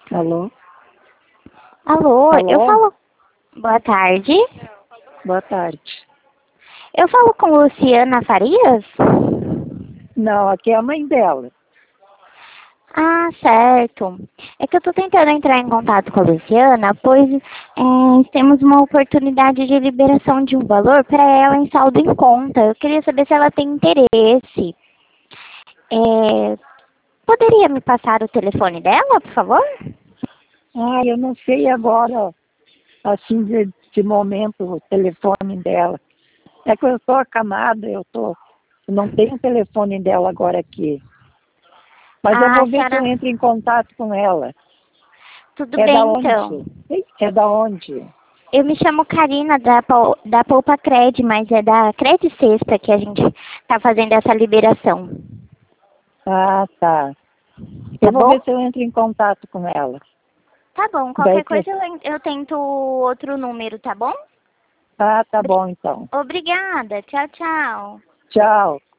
Alô? Alô, Alô? eu falo. Boa tarde. Boa tarde. Eu falo com Luciana Farias? Não, aqui é a mãe dela. Ah, certo. É que eu tô tentando entrar em contato com a Luciana, pois temos uma oportunidade de liberação de um valor para ela em saldo em conta. Eu queria saber se ela tem interesse. É, Poderia me passar o telefone dela, por favor? Ah, eu não sei agora, assim, de momento, o telefone dela. É que eu estou acamada, eu não tenho o telefone dela agora aqui. Mas eu Ah, vou ver se senhora, eu entro em contato com ela. tudo É da bem então. onde? É da onde? Eu me chamo Karina da Poupa Cred, mas é da Cred Sexta que a gente está fazendo essa liberação. Ah, tá. Tá Eu vou bom? ver se eu entro em contato com ela. Tá bom. Daí Qualquer que... coisa eu tento outro número, tá bom? Ah, tá bom então. Obrigada. Tchau, tchau. Tchau.